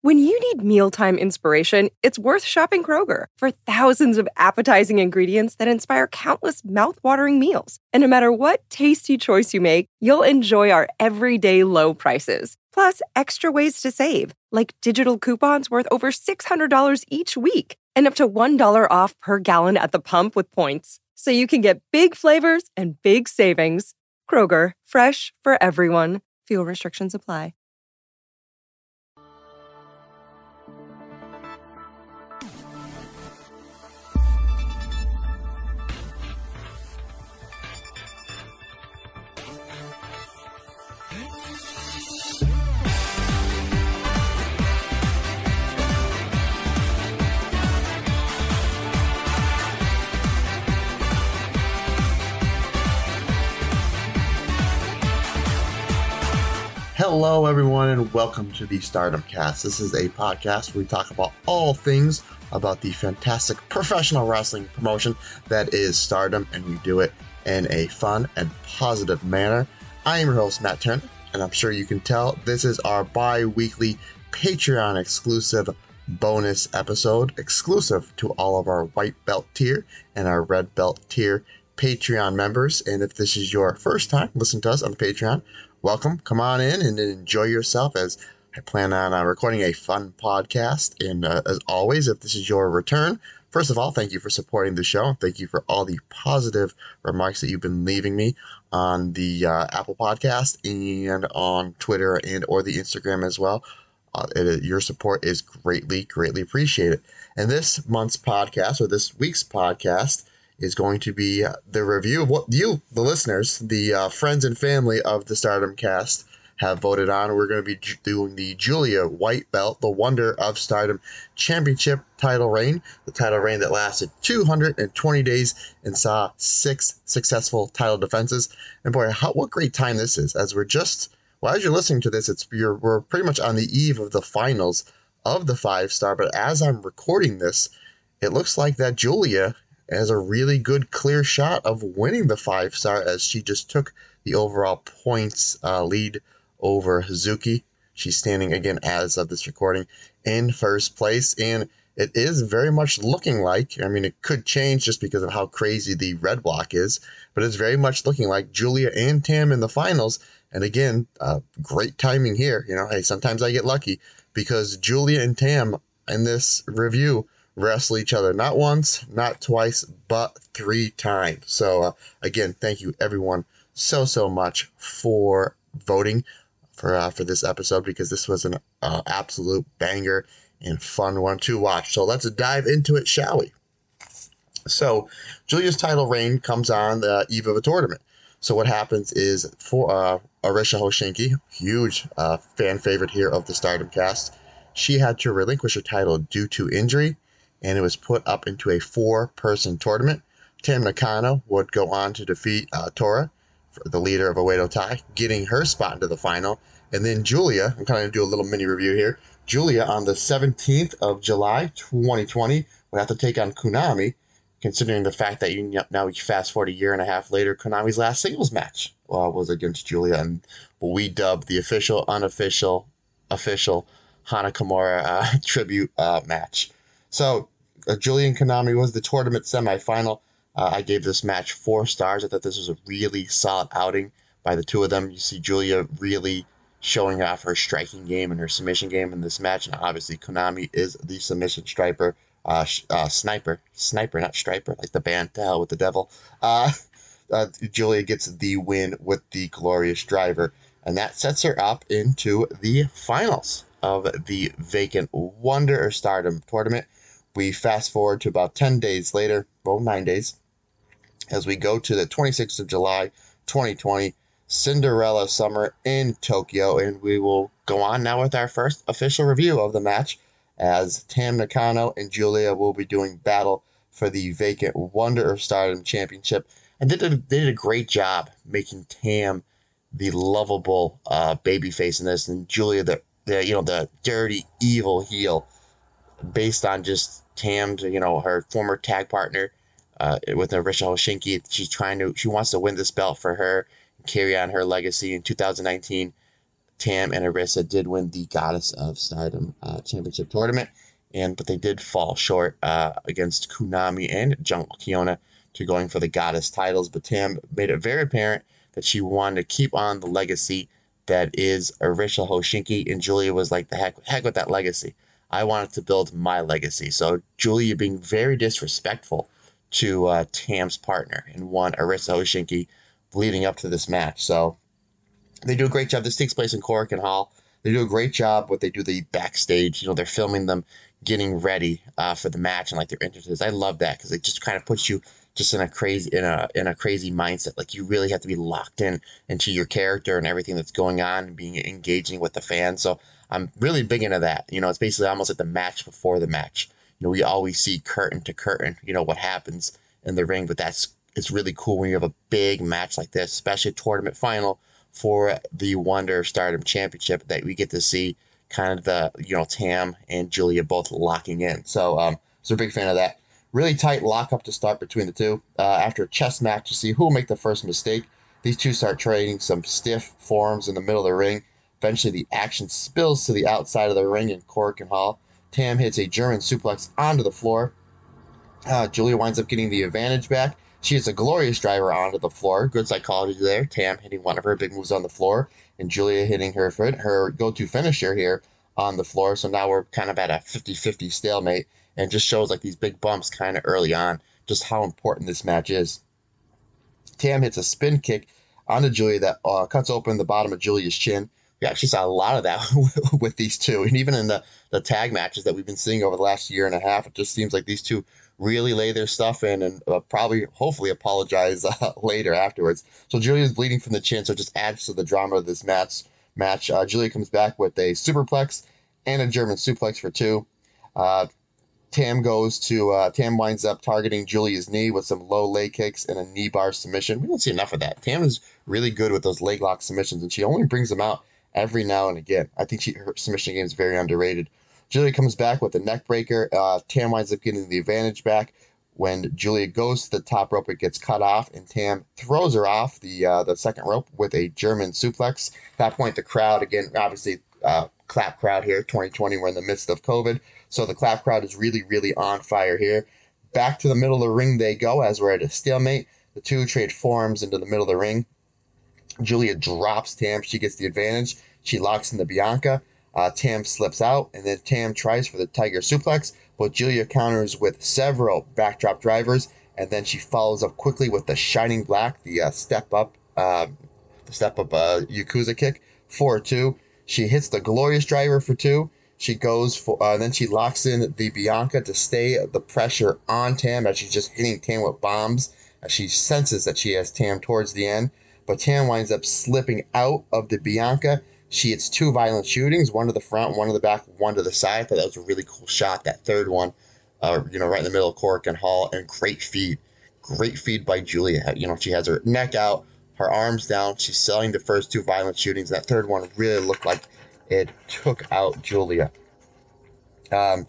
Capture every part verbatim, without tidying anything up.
When you need mealtime inspiration, it's worth shopping Kroger for thousands of appetizing ingredients that inspire countless mouthwatering meals. And no matter what tasty choice you make, you'll enjoy our everyday low prices. Plus, extra ways to save, like digital coupons worth over six hundred dollars each week and up to one dollar off per gallon at the pump with points. So you can get big flavors and big savings. Kroger, fresh for everyone. Fuel restrictions apply. Hello, everyone, and welcome to the Stardom Cast. This is a podcast where we talk about all things about the fantastic professional wrestling promotion that is Stardom, and we do it in a fun and positive manner. I am your host, Matt Turner, and I'm sure you can tell this is our bi-weekly Patreon exclusive bonus episode, exclusive to all of our white belt tier and our red belt tier Patreon members. And if this is your first time listening to us on the Patreon, welcome. Come on in and enjoy yourself, as I plan on uh, recording a fun podcast. And uh, as always, if this is your return, first of all, thank you for supporting the show. Thank you for all the positive remarks that you've been leaving me on the uh, Apple Podcast and on Twitter and or the Instagram as well. Uh, it, your support is greatly, greatly appreciated. And this month's podcast, or this week's podcast, is going to be the review of what you, the listeners, the uh, friends and family of the Stardom Cast, have voted on. We're going to be ju- doing the Giulia White Belt, the Wonder of Stardom Championship title reign, the title reign that lasted two hundred twenty days and saw six successful title defenses. And boy, how, what great time this is, as we're just, well, as you're listening to this, it's you're, we're pretty much on the eve of the finals of the five star. But as I'm recording this, it looks like that Giulia has a really good, clear shot of winning the five star, as she just took the overall points uh, lead over Hazuki. She's standing, again, as of this recording, in first place, and it is very much looking like, I mean, it could change just because of how crazy the red block is, but it's very much looking like Giulia and Tam in the finals. And again, uh, great timing here. You know, hey, sometimes I get lucky, because Giulia and Tam in this review wrestle each other not once, not twice, but three times. So uh, again, thank you everyone so so much for voting for uh, for this episode, because this was an uh, absolute banger and fun one to watch. So let's dive into it, shall we? So Giulia's title reign comes on the eve of a tournament. So what happens is, for uh, Arisha Hoshinki, huge uh, fan favorite here of the Stardom Cast, she had to relinquish her title due to injury, and it was put up into a four-person tournament. Tam Nakano would go on to defeat uh, Tora, the leader of Oedo Tai, getting her spot into the final. And then Giulia, I'm kind of going to do a little mini review here. Giulia, on the seventeenth of July, twenty twenty, would have to take on Konami, considering the fact that you now we fast forward a year and a half later, Konami's last singles match uh, was against Giulia, and what we dubbed the official, unofficial, official Hana Kimura uh, tribute uh, match. So, uh, Giulia and Konami was the tournament semifinal. Uh, I gave this match four stars. I thought this was a really solid outing by the two of them. You see Giulia really showing off her striking game and her submission game in this match. And obviously, Konami is the submission striper, uh, uh, sniper, sniper, not striper, like the band To Hell with the Devil. Uh, uh, Giulia gets the win with the Glorious Driver, and that sets her up into the finals of the vacant Wonder of Stardom tournament. We fast forward to about ten days later, well, nine days, as we go to the twenty-sixth of July, twenty twenty, Cinderella Summer in Tokyo, and we will go on now with our first official review of the match, as Tam Nakano and Giulia will be doing battle for the vacant Wonder of Stardom Championship. And they did, they did a great job making Tam the lovable uh, babyface in this, and Giulia the, the you know the dirty evil heel, based on just Tam's, you know, her former tag partner uh, with Arisha Hoshinki. She's trying to, she wants to win this belt for her and carry on her legacy. In two thousand nineteen, Tam and Arisa did win the Goddess of Stardom uh, Championship tournament, and but they did fall short uh, against Konami and Jungle Kiona to going for the Goddess titles. But Tam made it very apparent that she wanted to keep on the legacy that is Arisa Hoshiki, and Giulia was like, the heck, heck with that legacy. I wanted to build my legacy. So Giulia being very disrespectful to uh, Tam's partner and won Arisa Hoshiki leading up to this match. So they do a great job. This takes place in Korakuen Hall. They do a great job what they do the backstage. You know, they're filming them getting ready uh, for the match and like their entrances. I love that because it just kind of puts you just in a crazy in a in a crazy mindset. Like you really have to be locked in into your character and everything that's going on and being engaging with the fans. So I'm really big into that. You know, it's basically almost like the match before the match. You know, we always see curtain to curtain, you know, what happens in the ring, but that's it's really cool when you have a big match like this, especially a tournament final for the Wonder of Stardom Championship, that we get to see kind of the, you know, Tam and Giulia both locking in. So, um, so a big fan of that. Really tight lockup to start between the two. Uh, after a chess match to see who will make the first mistake, these two start trading some stiff forms in the middle of the ring. Eventually, the action spills to the outside of the ring in Korakuen Hall. Tam hits a German suplex onto the floor. Uh, Giulia winds up getting the advantage back. She hits a glorious driver onto the floor. Good psychology there. Tam hitting one of her big moves on the floor, and Giulia hitting her her go-to finisher here on the floor. So now we're kind of at a fifty-fifty stalemate, and just shows like these big bumps kind of early on, just how important this match is. Tam hits a spin kick onto Giulia that uh, cuts open the bottom of Giulia's chin. We actually saw a lot of that with these two, and even in the, the tag matches that we've been seeing over the last year and a half, it just seems like these two really lay their stuff in and uh, probably, hopefully, apologize uh, later afterwards. So Giulia's bleeding from the chin, so it just adds to the drama of this match. Match. Uh, Giulia comes back with a superplex and a German suplex for two. Uh, Tam goes to, uh, Tam winds up targeting Giulia's knee with some low leg kicks and a knee bar submission. We don't see enough of that. Tam is really good with those leg lock submissions, and she only brings them out every now and again. I think she, her submission game is very underrated. Giulia comes back with a neck breaker. Uh, Tam winds up getting the advantage back. When Giulia goes to the top rope, it gets cut off, and Tam throws her off the uh, the second rope with a German suplex. At that point, the crowd, again, obviously, uh, clap crowd here, twenty twenty, we're in the midst of COVID, so the clap crowd is really, really on fire here. Back to the middle of the ring they go as we're at a stalemate. The two trade forearms into the middle of the ring. Giulia drops Tam. She gets the advantage. She locks in the Bianca. Uh, Tam slips out, and then Tam tries for the Tiger Suplex, but Giulia counters with several backdrop drivers, and then she follows up quickly with the Shining Black, the uh, step up, uh, the step up uh, Yakuza kick for two. She hits the Glorious Driver for two. She goes for, uh, then she locks in the Bianca to stay the pressure on Tam as she's just hitting Tam with bombs. As she senses that she has Tam towards the end, but Tam winds up slipping out of the Bianca. She hits two violent shootings, one to the front, one to the back, one to the side. I thought that was a really cool shot, that third one, uh, you know, right in the middle of Korakuen Hall, and great feed. Great feed by Giulia. You know, she has her neck out, her arms down. She's selling the first two violent shootings. That third one really looked like it took out Giulia. Um,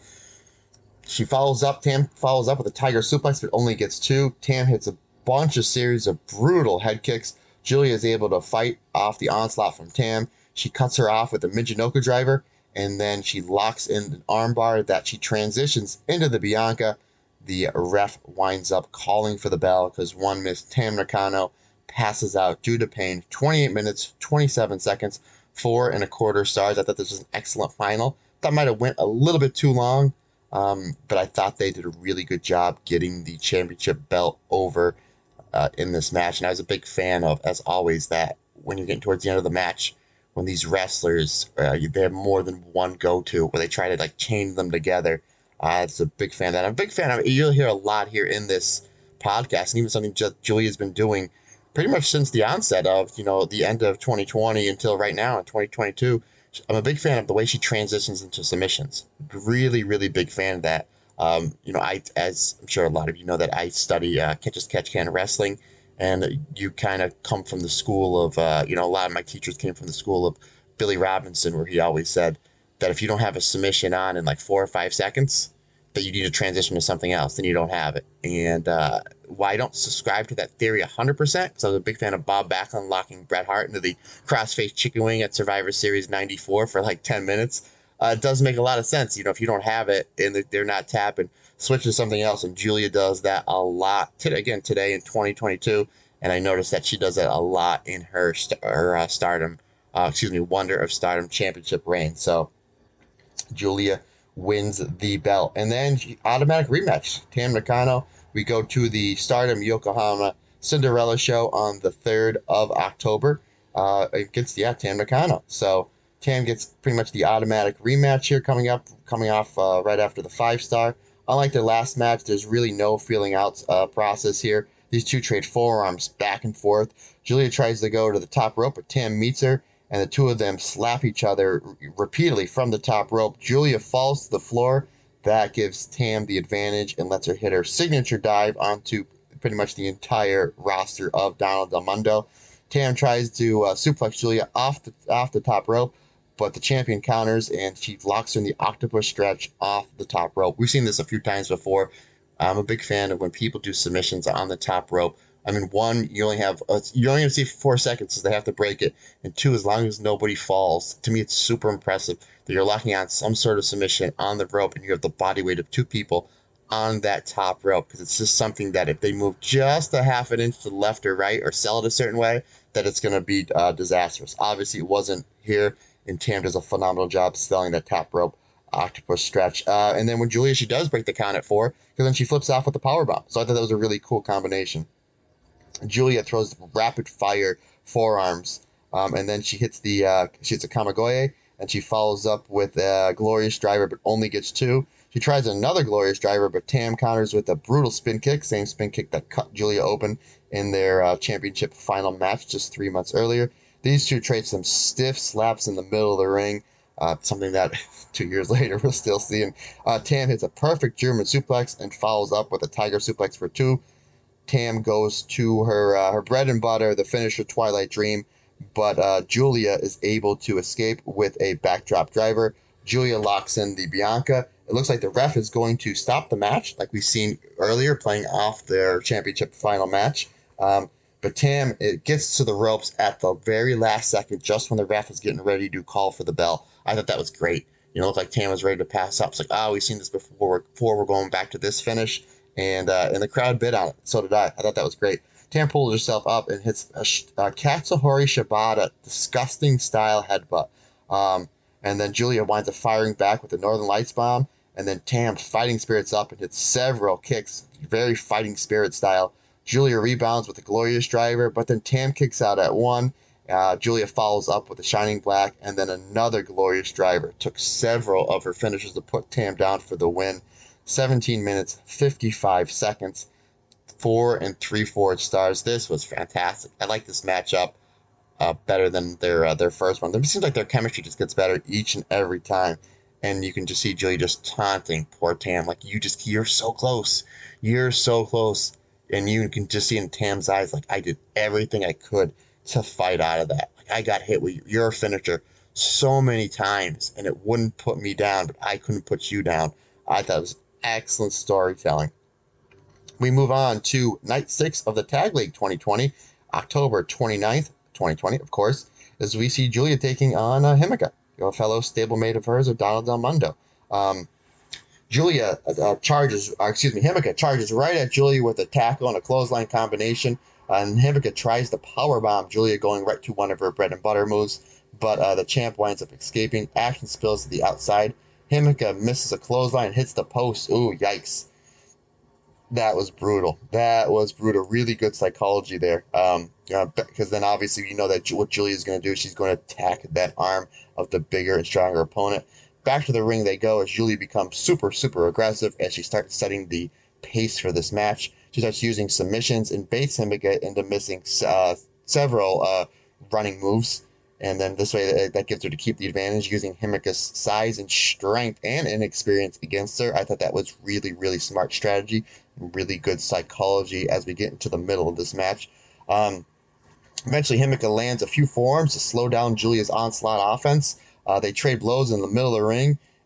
she follows up, Tam follows up with a Tiger Suplex, but only gets two. Tam hits a bunch of series of brutal head kicks. Giulia is able to fight off the onslaught from Tam. She cuts her off with a Michinoku driver, and then she locks in an armbar that she transitions into the Bianca. The ref winds up calling for the bell because one Miss Tam Nakano passes out due to pain. twenty-eight minutes, twenty-seven seconds, four and a quarter stars. I thought this was an excellent final. That might have went a little bit too long, um, but I thought they did a really good job getting the championship belt over uh, in this match. And I was a big fan of, as always, that when you're getting towards the end of the match, when these wrestlers, uh, they have more than one go-to, where they try to like chain them together. Uh, it's a big fan of that. I'm a big fan of it. You'll hear a lot here in this podcast, and even something Giulia's been doing pretty much since the onset of, you know, the end of twenty twenty until right now in twenty twenty-two. I'm a big fan of the way she transitions into submissions. Really, really big fan of that. Um, you know, I, as I'm sure a lot of you know, that I study uh, catch as catch can wrestling. And you kind of come from the school of, uh, you know, a lot of my teachers came from the school of Billy Robinson, where he always said that if you don't have a submission on in like four or five seconds, that you need to transition to something else, then you don't have it. And uh, why I don't subscribe to that theory one hundred percent, because I was a big fan of Bob Backlund locking Bret Hart into the crossface chicken wing at Survivor Series ninety-four for like ten minutes. Uh, it does make a lot of sense. You know, if you don't have it and they're not tapping, switch to something else. And Giulia does that a lot. Today, again, today in twenty twenty-two. And I noticed that she does that a lot in her, her uh, Stardom, uh, excuse me, Wonder of Stardom championship reign. So Giulia wins the belt. And then automatic rematch. Tam Nakano. We go to the Stardom Yokohama Cinderella show on the third of October uh, against, yeah, Tam Nakano. So Tam gets pretty much the automatic rematch here coming up, coming off uh, right after the five-star. Unlike their last match, there's really no feeling out uh, process here. These two trade forearms back and forth. Giulia tries to go to the top rope, but Tam meets her, and the two of them slap each other repeatedly from the top rope. Giulia falls to the floor. That gives Tam the advantage and lets her hit her signature dive onto pretty much the entire roster of Donald Del Mundo. Tam tries to uh, suplex Giulia off the, off the top rope, but the champion counters, and she locks her in the octopus stretch off the top rope. We've seen this a few times before. I'm a big fan of when people do submissions on the top rope. I mean, one, you only have uh, you only have to see for four seconds, so they have to break it. And two, as long as nobody falls, to me, it's super impressive that you're locking on some sort of submission on the rope, and you have the body weight of two people on that top rope, because it's just something that if they move just a half an inch to the left or right or sell it a certain way, that it's going to be uh, disastrous. Obviously, it wasn't here, and Tam does a phenomenal job selling that top rope octopus stretch. Uh, and then when Giulia, she does break the count at four, because then she flips off with the powerbomb. So I thought that was a really cool combination. Giulia throws rapid fire forearms, um, and then she hits the uh, she hits a Kamigoye, and she follows up with a glorious driver, but only gets two. She tries another glorious driver, but Tam counters with a brutal spin kick, same spin kick that cut Giulia open in their uh, championship final match just three months earlier. These two trade some stiff slaps in the middle of the ring, uh, something that two years later we're still seeing. Uh, Tam hits a perfect German suplex and follows up with a tiger suplex for two. Tam goes to her uh, her bread and butter, the finisher Twilight Dream, but uh, Giulia is able to escape with a backdrop driver. Giulia locks in the Bianca. It looks like the ref is going to stop the match, like we've seen earlier, playing off their championship final match. Um, but Tam, it gets to the ropes at the very last second, just when the ref is getting ready to call for the bell. I thought that was great. You know, it looked like Tam was ready to pass up. It's like, oh, we've seen this before. Before we're going back to this finish. And uh, and the crowd bid on it. So did I. I thought that was great. Tam pulls herself up and hits a, a Katsuhori Shibata disgusting style headbutt. Um, and then Giulia winds up firing back with the Northern Lights bomb. And then Tam fighting spirits up and hits several kicks, very fighting spirit style. Giulia rebounds with a glorious driver, but then Tam kicks out at one. Uh, Giulia follows up with a Shining Black and then another glorious driver. It took several of her finishers to put Tam down for the win. seventeen minutes, fifty-five seconds, four and three-fourths stars. This was fantastic. I like this matchup uh, better than their uh, their first one. It seems like their chemistry just gets better each and every time. And you can just see Giulia just taunting poor Tam. Like, you just, you're so close. You're so close. And you can just see in Tam's eyes, like, I did everything I could to fight out of that. Like, I got hit with your finisher so many times, and it wouldn't put me down, but I couldn't put you down. I thought it was excellent storytelling. We move on to night six of the Tag League twenty twenty, October twenty-ninth, twenty twenty, of course, as we see Giulia taking on uh, Himeka, a fellow stablemate of hers of Donald Del Mundo. Um, Giulia uh, charges, uh, excuse me, Himeka charges right at Giulia with a tackle and a clothesline combination, uh, and Himeka tries to powerbomb Giulia, going right to one of her bread and butter moves, but uh, the champ winds up escaping. Action spills to the outside. Himeka misses a clothesline and hits the post. Ooh, yikes. That was brutal. That was brutal. Really good psychology there. Um, uh, because then obviously you know that what Giulia is going to do. She's going to attack that arm of the bigger and stronger opponent. Back to the ring they go as Giulia becomes super, super aggressive as she starts setting the pace for this match. She starts using submissions and baits Himeka into missing uh, several uh, running moves. And then this way, that gives her to keep the advantage, using Himeka's size and strength and inexperience against her. I thought that was really, really smart strategy, really good psychology as we get into the middle of this match. Um, eventually, Himeka lands a few forearms to slow down Giulia's onslaught offense. Uh, they trade blows in the middle of the ring,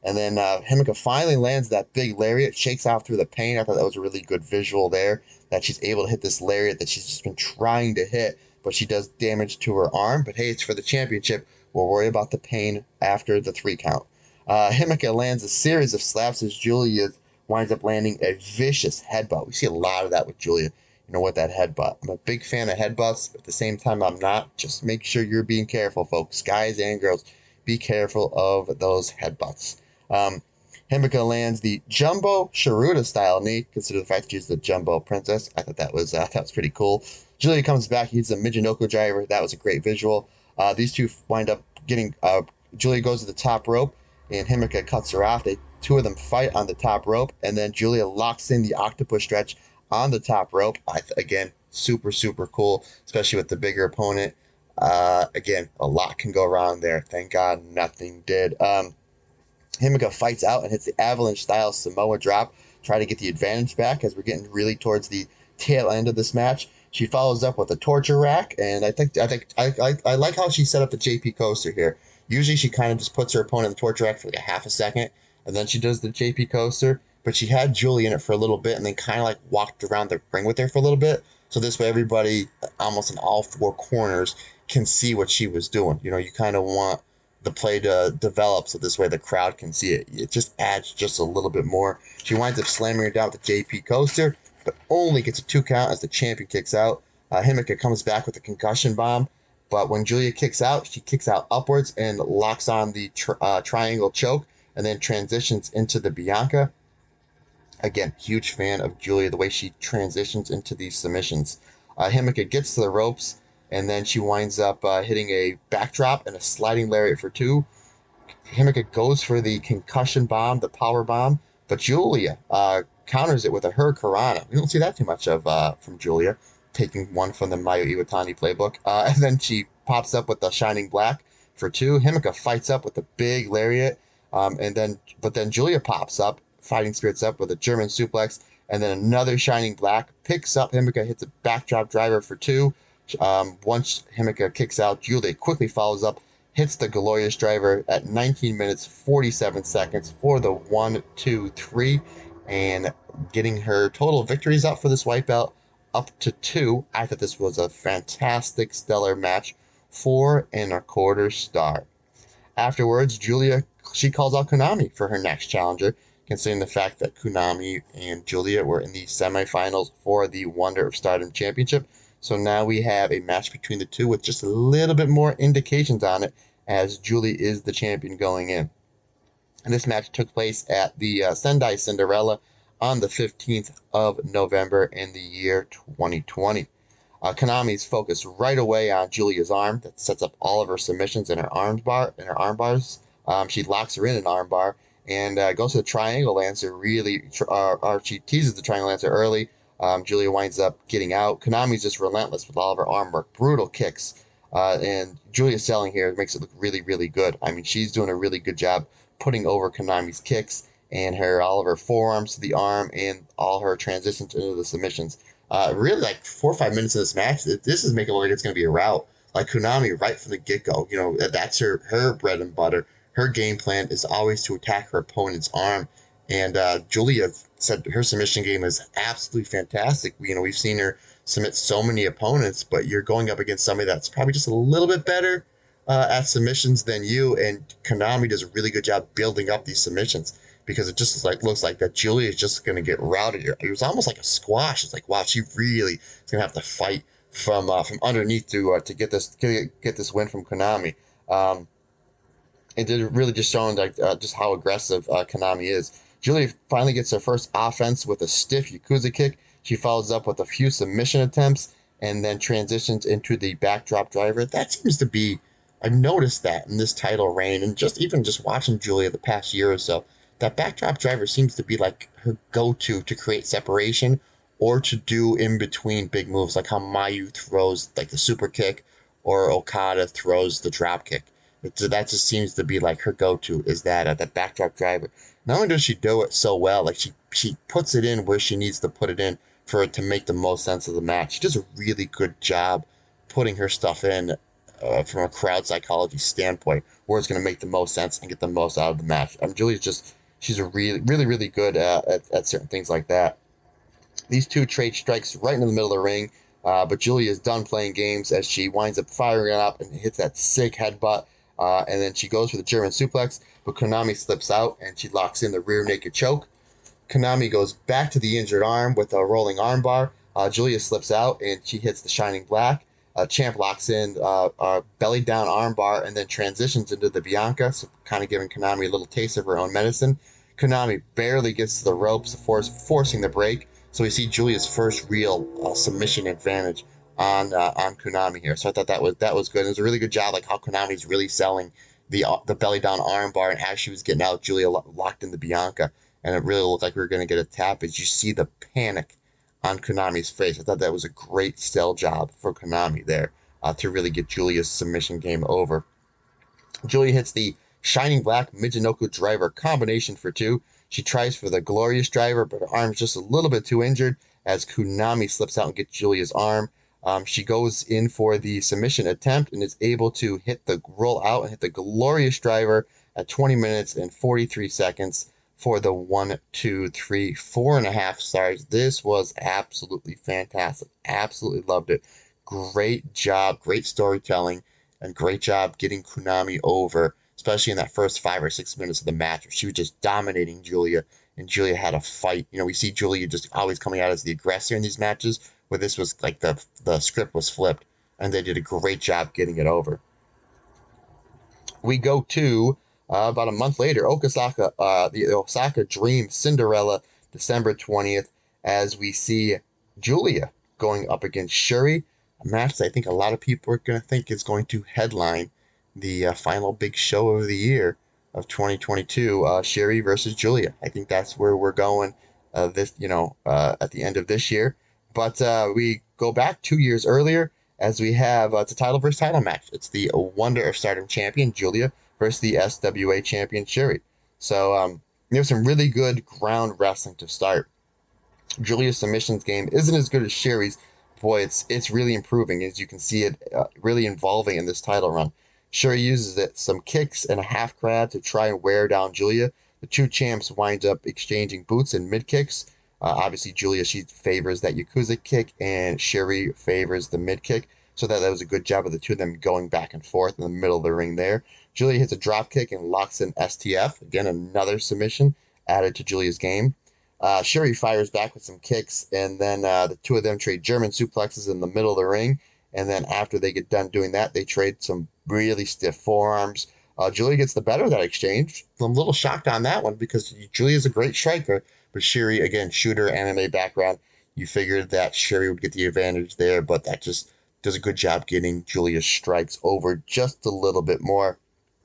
And then uh, Himeka finally lands that big lariat, shakes off through the pain. I thought that was a really good visual there, that she's able to hit this lariat that she's just been trying to hit, but she does damage to her arm. But hey, it's for the championship. We'll worry about the pain after the three count. Uh, Himeka lands a series of slaps as Giulia winds up landing a vicious headbutt. We see a lot of that with Giulia, you know, with that headbutt. I'm a big fan of headbutts, but at the same time, I'm not. Just make sure you're being careful, folks. Guys and girls, be careful of those headbutts. Um, Himeka lands the Jumbo Sharuda style knee. Consider the fact that she's the Jumbo Princess. I thought that was uh, that was pretty cool. Giulia comes back. He's a Michinoku driver. That was a great visual. Uh, these two wind up getting. Uh, Giulia goes to the top rope, and Himeka cuts her off. They two of them fight on the top rope, and then Giulia locks in the octopus stretch on the top rope. I th- again, super super cool, especially with the bigger opponent. Uh, again, a lot can go around there. Thank God nothing did. Um, Himeka fights out and hits the avalanche-style Samoa drop, try to get the advantage back as we're getting really towards the tail end of this match. She follows up with a torture rack, and I think I think I, I, I like how she set up the J P coaster here. Usually she kind of just puts her opponent in the torture rack for like a half a second, and then she does the J P coaster. But she had Giulia in it for a little bit, and then kind of like walked around the ring with her for a little bit. So this way, everybody, almost in all four corners, can see what she was doing. You know, you kind of want the play to develop so this way the crowd can see it. It just adds just a little bit more. She winds up slamming her down with the J P coaster, but only gets a two count as the champion kicks out. Uh, Himeka comes back with a concussion bomb, but when Giulia kicks out, she kicks out upwards and locks on the tri- uh, triangle choke, and then transitions into the Bianca. Again, huge fan of Giulia, the way she transitions into these submissions. Uh, Himeka gets to the ropes, and then she winds up uh, hitting a backdrop and a sliding lariat for two. Himeka goes for the concussion bomb, the power bomb, but Giulia uh, counters it with a Hurricanrana. We don't see that too much of uh, from Giulia, taking one from the Mayu Iwatani playbook. Uh, and then she pops up with the Shining Black for two. Himeka fights up with the big lariat, um, and then but then Giulia pops up, fighting spirits up with a German suplex, and then another Shining Black picks up Himeka, hits a backdrop driver for two. Um, once Himeka kicks out, Giulia quickly follows up, hits the Glorious Driver at nineteen minutes, forty-seven seconds for the one, two, three, and getting her total victories up for this white belt up to two. I thought this was a fantastic, stellar match. Four and a quarter star. Afterwards, Giulia, she calls out Konami for her next challenger, considering the fact that Konami and Giulia were in the semifinals for the Wonder of Stardom Championship. So now we have a match between the two with just a little bit more indications on it, as Giulia is the champion going in. And this match took place at the uh, Sendai Cinderella on the fifteenth of November in the year twenty twenty. Uh, Konami's focused right away on Giulia's arm. That sets up all of her submissions in her arm bar, in her arm bars. Um, she locks her in an arm bar and uh, goes to the triangle lancer. Really, uh, or she teases the triangle lancer early. Um, Giulia winds up getting out. Konami's just relentless with all of her arm work, brutal kicks, uh, and Giulia selling here makes it look really, really good. I mean, she's doing a really good job putting over Konami's kicks and her all of her forearms to the arm and all her transitions into the submissions. Uh, really, like four or five minutes of this match, this is making it look like it's going to be a rout. Like Konami, right from the get-go, you know, that's her her bread and butter. Her game plan is always to attack her opponent's arm, and uh, Giulia said her submission game is absolutely fantastic. You know, we've seen her submit so many opponents, but you're going up against somebody that's probably just a little bit better uh, at submissions than you, and Konami does a really good job building up these submissions, because it just like looks like that Giulia is just going to get routed here. It was almost like a squash. It's like, wow, she really is going to have to fight from uh, from underneath to uh, to get this get, get this win from Konami. Um, it did really just showing like uh, just how aggressive uh, Konami is. Giulia finally gets her first offense with a stiff Yakuza kick. She follows up with a few submission attempts and then transitions into the backdrop driver. That seems to be, I've noticed that in this title reign, and just even just watching Giulia the past year or so, that backdrop driver seems to be like her go-to to create separation or to do in between big moves, like how Mayu throws like the super kick or Okada throws the drop kick. So that just seems to be like her go-to, is that uh, that backdrop driver. Not only does she do it so well, like she she puts it in where she needs to put it in for it to make the most sense of the match. She does a really good job putting her stuff in uh, from a crowd psychology standpoint, where it's going to make the most sense and get the most out of the match. I mean, Julia's just, she's a really, really, really good uh, at, at certain things like that. These two trade strikes right in the middle of the ring, uh, but Julia is done playing games as she winds up firing it up and hits that sick headbutt, uh, and then she goes for the German suplex, but Konami slips out and she locks in the rear naked choke. Konami goes back to the injured arm with a rolling armbar. Uh, Julia slips out and she hits the Shining Black. Uh, Champ locks in uh, a belly down armbar and then transitions into the Bianca, so kind of giving Konami a little taste of her own medicine. Konami barely gets to the ropes, force, forcing the break. So we see Julia's first real uh, submission advantage on uh, on Konami here. So I thought that was that was good. It was a really good job, like how Konami's really selling the uh, the belly down armbar, and as she was getting out, Julia lo- locked in the Bianca, and it really looked like we were going to get a tap. As you see the panic on Konami's face, I thought that was a great sell job for Konami there uh, to really get Julia's submission game over. Julia hits the Shining Black Michinoku driver combination for two. She tries for the Glorious driver, but her arm's just a little bit too injured as Konami slips out and gets Julia's arm. Um, she goes in for the submission attempt and is able to hit the roll out and hit the Glorious driver at twenty minutes and forty-three seconds for the one, two, three, four and a half stars. This was absolutely fantastic. Absolutely loved it. Great job, great storytelling, and great job getting Konami over, especially in that first five or six minutes of the match where she was just dominating Julia, and Julia had a fight. You know, we see Julia just always coming out as the aggressor in these matches, where this was like the the script was flipped, and they did a great job getting it over. We go to uh, about a month later, Osaka, uh, the Osaka Dream Cinderella, December twentieth, as we see Julia going up against Shuri, a match that I think a lot of people are going to think is going to headline the uh, final big show of the year of twenty twenty-two, uh, Shuri versus Julia. I think that's where we're going uh, this, you know, uh, at the end of this year. But uh, we go back two years earlier as we have uh, it's a title versus title match. It's the Wonder of Stardom champion Julia versus the S W A champion Shuri. So um, there's some really good ground wrestling to start. Julia's submissions game isn't as good as Shuri's. Boy, it's it's really improving, as you can see it uh, really involving in this title run. Shuri uses it, some kicks and a half crab to try and wear down Julia. The two champs wind up exchanging boots and mid kicks. Uh, obviously, Julia, she favors that Yakuza kick, and Shuri favors the mid kick. So that, that was a good job of the two of them going back and forth in the middle of the ring there. Julia hits a drop kick and locks in S T F. Again, another submission added to Julia's game. Uh, Shuri fires back with some kicks, and then uh, the two of them trade German suplexes in the middle of the ring. And then after they get done doing that, they trade some really stiff forearms. Uh, Julia gets the better of that exchange. I'm a little shocked on that one because Julia's a great striker, but Shuri, again, shooter, M M A background, you figured that Shuri would get the advantage there, but that just does a good job getting Julia's strikes over just a little bit more.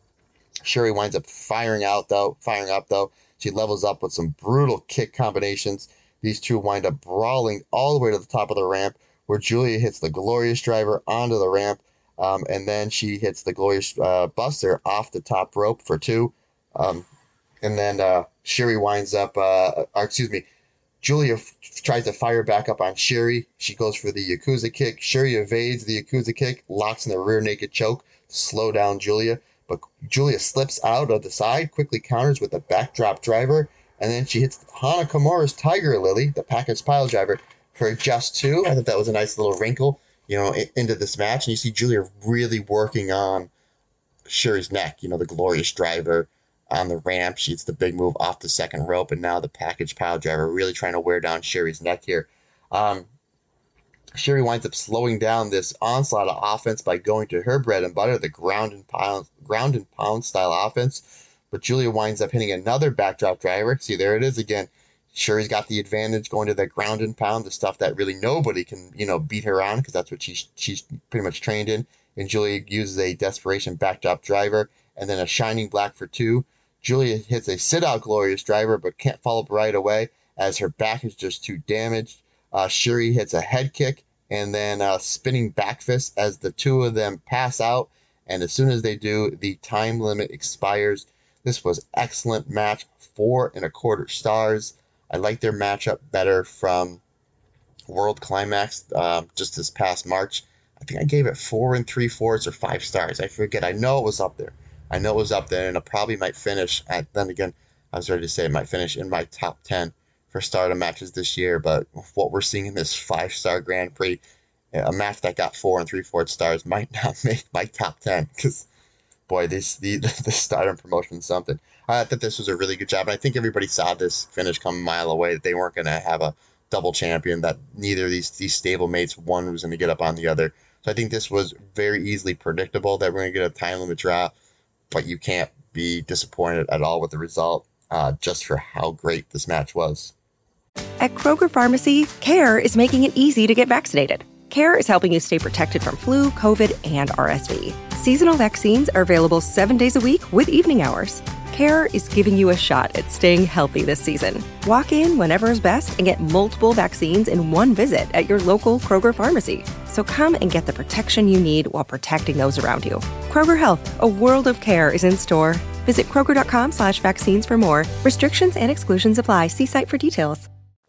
Shuri winds up firing out though, firing up though. She levels up with some brutal kick combinations. These two wind up brawling all the way to the top of the ramp, where Julia hits the Glorious driver onto the ramp, um, and then she hits the Glorious uh, Buster off the top rope for two. Um, and then uh, Shuri winds up, uh, or excuse me, Julia f- tries to fire back up on Shuri. She goes for the Yakuza kick. Shuri evades the Yakuza kick, locks in the rear naked choke to slow down Julia. But Julia slips out of the side, quickly counters with a backdrop driver, and then she hits Hana Kimura's Tiger Lily, the package pile driver, for just two. I thought that was a nice little wrinkle, you know, into this match. And you see Julia really working on Shuri's neck, you know, the Glorious driver on the ramp. She hits the big move off the second rope, and now the package pile driver, really trying to wear down Shuri's neck here. Um, Shuri winds up slowing down this onslaught of offense by going to her bread and butter, the ground and pound, ground and pound style offense. But Julia winds up hitting another backdrop driver. See, there it is again. Shuri's got the advantage going to the ground and pound, the stuff that really nobody can, you know, beat her on, because that's what she's she's pretty much trained in. And Julia uses a desperation backdrop driver and then a Shining Black for two. Julia hits a sit-out Glorious driver but can't follow up right away as her back is just too damaged. Uh, Shuri hits a head kick and then a spinning back fist as the two of them pass out. And as soon as they do, the time limit expires. This was excellent match, four and a quarter stars. I like their matchup better from World Climax uh, just this past March. I think I gave it four and three fourths or five stars. I forget. I know it was up there. I know it was up there, and it probably might finish at, then again, I was ready to say it might finish in my top ten for Stardom matches this year, but what we're seeing in this five-star Grand Prix, a match that got four and three-fourths stars might not make my top ten, because, boy, this the, the Stardom promotion is something. I thought this was a really good job, and I think everybody saw this finish come a mile away, that they weren't going to have a double champion, that neither of these, these stable mates, one was going to get up on the other. So I think this was very easily predictable that we're going to get a time limit draw, but you can't be disappointed at all with the result, uh, just for how great this match was. At Kroger Pharmacy, CARE is making it easy to get vaccinated. CARE is helping you stay protected from flu, COVID, and R S V. Seasonal vaccines are available seven days a week with evening hours. CARE is giving you a shot at staying healthy this season. Walk in whenever is best and get multiple vaccines in one visit at your local Kroger Pharmacy. So come and get the protection you need while protecting those around you. Kroger Health, a world of care is in store. Visit Kroger.com slash vaccines for more. Restrictions and exclusions apply. See site for details.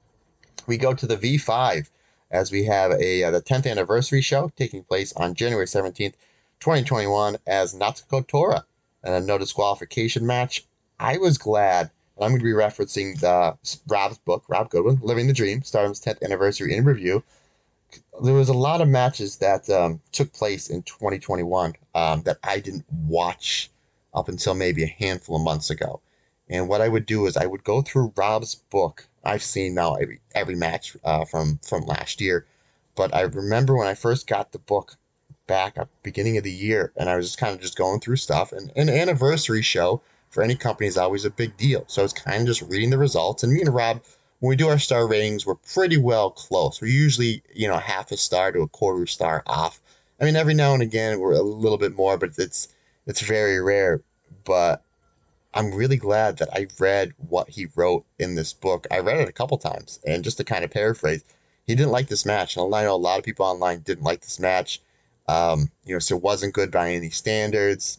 We go to the V five as we have a uh, the tenth anniversary show taking place on January seventeenth, twenty twenty-one as Natsuko Tora and a no disqualification match. I was glad, and I'm going to be referencing the Rob's book, Rob Goodwin, Living the Dream, Stardom's tenth anniversary in review. There was a lot of matches that um, took place in twenty twenty-one um, that I didn't watch up until maybe a handful of months ago. And what I would do is I would go through Rob's book. I've seen now every every match uh, from, from last year. But I remember when I first got the book back at the beginning of the year, and I was just kind of just going through stuff. And an anniversary show for any company is always a big deal. So I was kind of just reading the results. And me and Rob, when we do our star ratings, we're pretty well close. We're usually, you know, half a star to a quarter star off. I mean, every now and again, we're a little bit more, but it's it's very rare. But I'm really glad that I read what he wrote in this book. I read it a couple times, and just to kind of paraphrase, he didn't like this match. And I know a lot of people online didn't like this match. Um, you know, so it wasn't good by any standards.